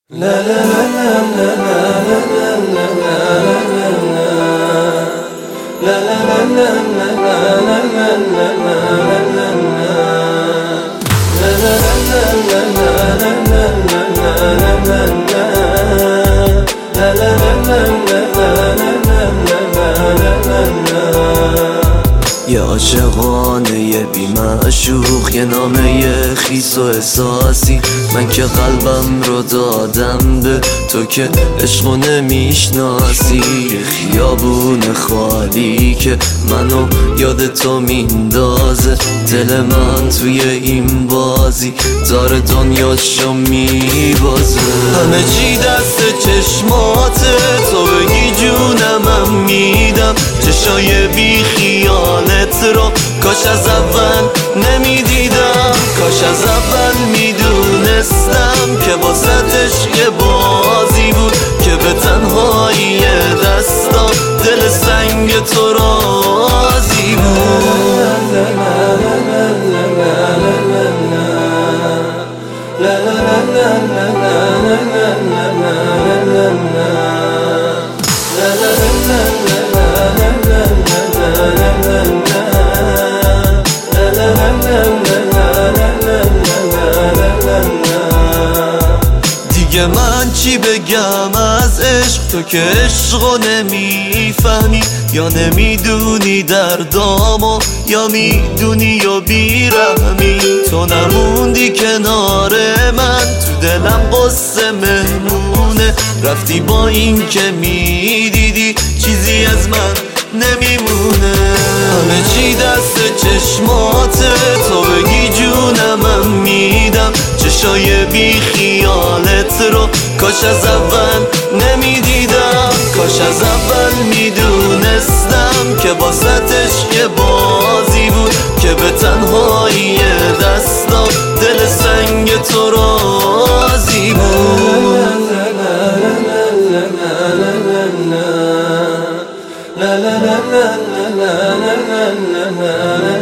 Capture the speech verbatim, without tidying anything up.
یه عاشقانه یه بی معشوق، یه نامه خیس و احساسی. من که قلبم رو دادم به تو که عشقو نمیشناسی. یه خیابون خالی که منو یاد تو میندازه. دل من توی این بازی داره دنیاشو میبازه. همه چی دست چشماته، تو بگی جونمم میدم. چشای بی خیالت رو کاش از اول نمیدیدم. کاش از اول میدونستم که واسطش یه بازی بود، که به تنهایی دستا دل سنگ تو راضی بود. دیگه من چی بگم از عشق، تو که عشقو نمیفهمی. یا نمیدونی دردامو، یا میدونی یا بیرحمی. تو نموندی کنار من، تو دلم قصه مهمونه. رفتی با این که میدیدی چیزی از من نمیمونه. همه چی دست چشماته، تو بگی جونمم میدم. چشای بی خیالت رو کاش از اول نمیدیدم. کاش از اول میدونستم که واسطش یه بازی بود، که به تنهایی دستا دل سنگ تو راضی بود. La la la la la la la la la la